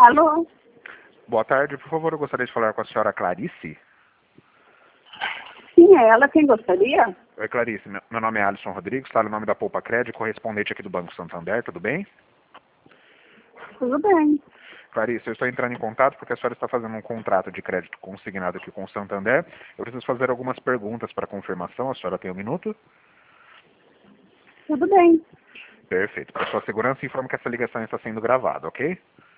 Alô? Boa tarde, por favor, eu gostaria de falar com a senhora Clarice. Sim, é ela quem gostaria? Oi, Clarice, meu nome é Alisson Rodrigues, falo em nome da Poupa Crédito, correspondente aqui do Banco Santander, tudo bem? Tudo bem. Clarice, eu estou entrando em contato porque a senhora está fazendo um contrato de crédito consignado aqui com o Santander. Eu preciso fazer algumas perguntas para confirmação, a senhora tem um minuto? Tudo bem. Perfeito. Para sua segurança, informo que essa ligação está sendo gravada, ok?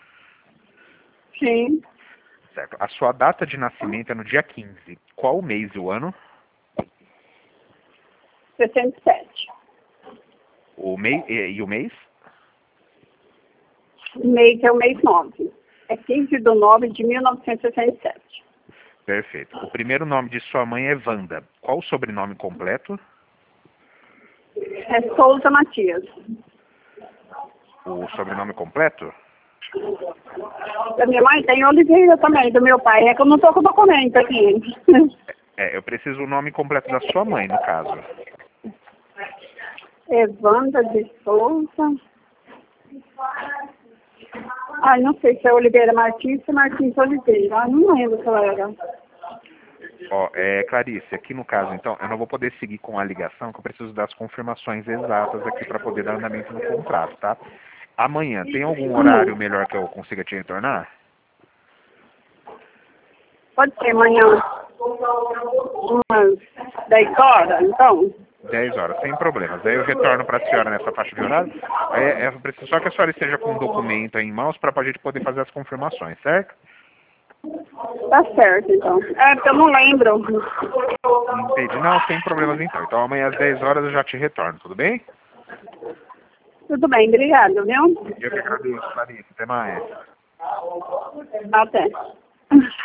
Sim. Certo. A sua data de nascimento é no dia 15. Qual o mês e o ano? 67. O mês e o mês? Mês é o mês 9. É 15/9/1967. Perfeito. O primeiro nome de sua mãe é Wanda. Qual o sobrenome completo? É Souza Matias. O sobrenome completo? Da minha mãe tem Oliveira também, do meu pai. É que eu não tô com o documento aqui. Eu preciso o nome completo da sua mãe, no caso. Evanda de Souza. Ai, não sei se é Oliveira Martins ou Martins Oliveira. Ah, não lembro qual era. Ó, Clarice, aqui no caso, então, eu não vou poder seguir com a ligação, que eu preciso das confirmações exatas aqui para poder dar andamento no contrato, tá? Amanhã, tem algum horário melhor que eu consiga te retornar? Pode ser amanhã. Umas 10 horas, então? 10 horas, sem problemas. Daí eu retorno para a senhora nessa faixa de horário. Aí eu preciso só que a senhora esteja com um documento aí em mãos para a gente poder fazer as confirmações, certo? Tá certo, então. É, porque eu não lembro. Entendi. Não, sem problemas então. Então amanhã às 10 horas eu já te retorno, tudo bem? Tudo bem, obrigado, viu? Eu que agradeço, Clarice. Até mais. Até.